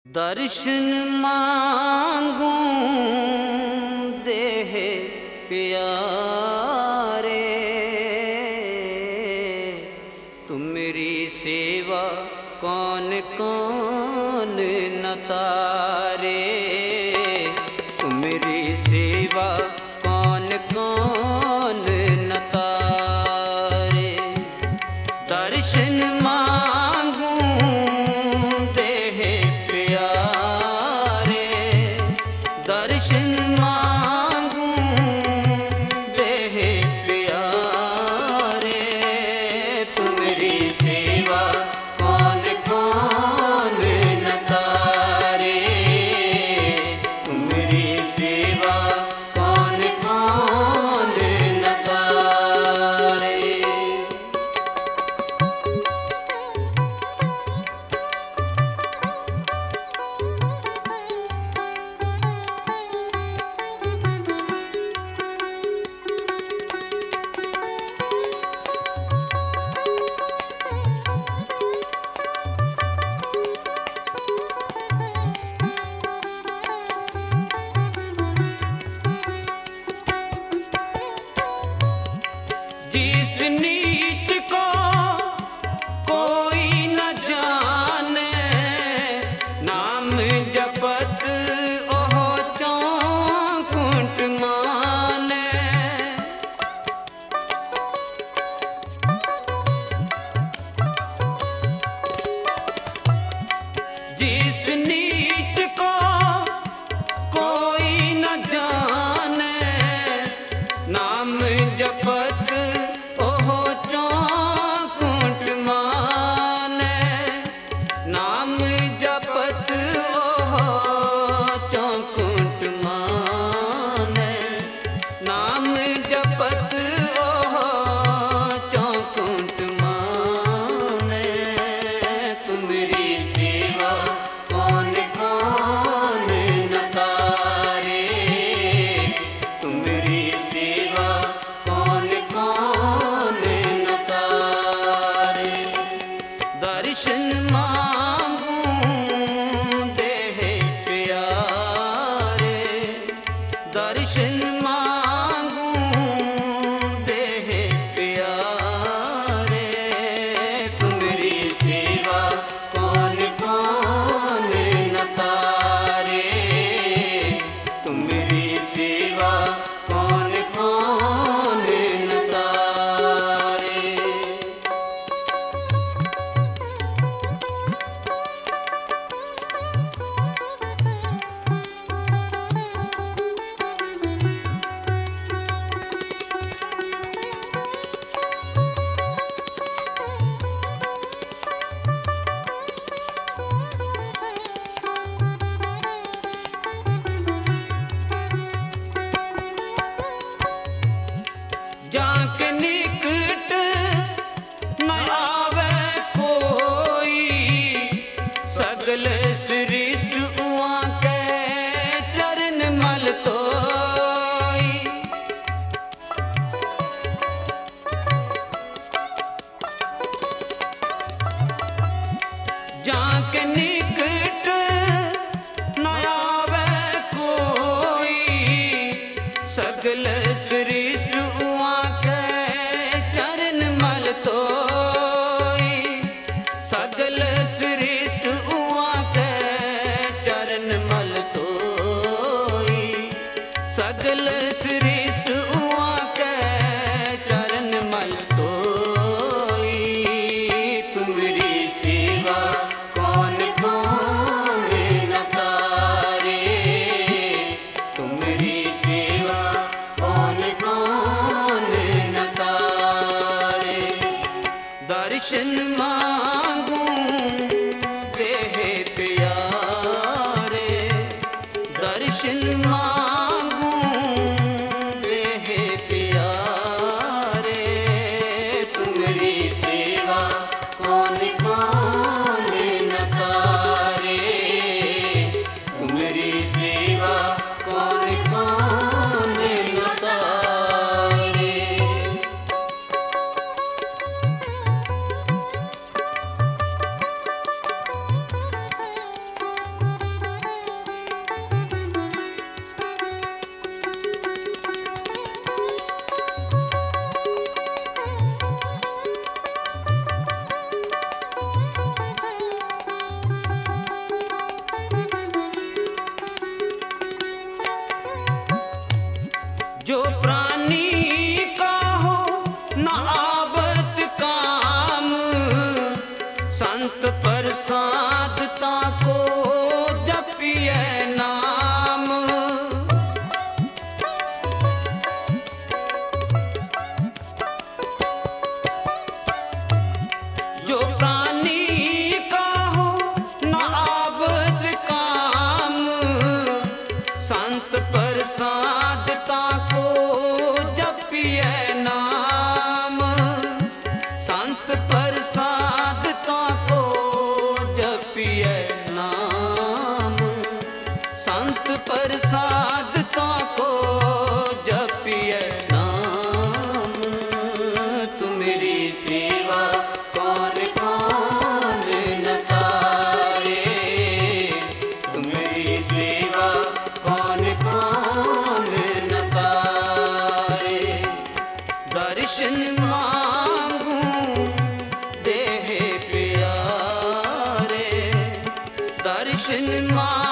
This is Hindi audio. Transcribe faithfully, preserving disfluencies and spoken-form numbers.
दर्शन मांगूं देह प्यारे, तुम्हारी सेवा कौन कौन न तारे। तुम्हारी सेवा कौन कौन न तारे। दर्शन मांगूं देह प्यारे, दर्शन मांगूं देह प्यारे। तुम्हारी सेवा कौन कौन न तारे। तुम्हारी सेवा कौन कौन न तारे। जिस नीच को कोई न जाने, नाम जपत ओह चौकुंठ माने। जिस नीच को कोई न जाने, नाम जपत ओह चौकुंठ माने। नाम जपत ओह चौकुंठ माने। नाम जपत ओह चौकुंठ माने। तुम्हारी सेवा कौन कौन न तारे। तुम्हारी सेवा कौन कौन न तारे। दर्शन मांगूं देह प्यारे, दर्शन मांगूं देह प्यारे। तुम्हारी सेवा कौन कौन न तारे। तुम्हारी सेवा कौन कौन न तारे। जाके निकट न आवे कोई, सगल सृष्टि उहाँ के चरण मल तोई। जाके निकट न आवे कोई, सगल सृष्टि उहाँ के चरण मल तोई। सगल सृष्टि उहाँ के चरण मल तोई। सगल सृष्टि उहाँ के चरण मल तोई। तुम्हारी सेवा कौन कौन न तारे। तुम्हारी सेवा कौन कौन न तारे। दर्शन मांगूं देह प्यारे, दर्शन मांगूं प्रसाद ताको जपिए नाम, संत प्रसाद ताको जपिए नाम, संत प्रसाद ताको जपिए नाम। तुम्हारी सेवा कौन कौन न तारे, तुम्हारी सेवा कौन कौन न तारे। दर्शन मांगू देह प्यारे, दर्शन मांगू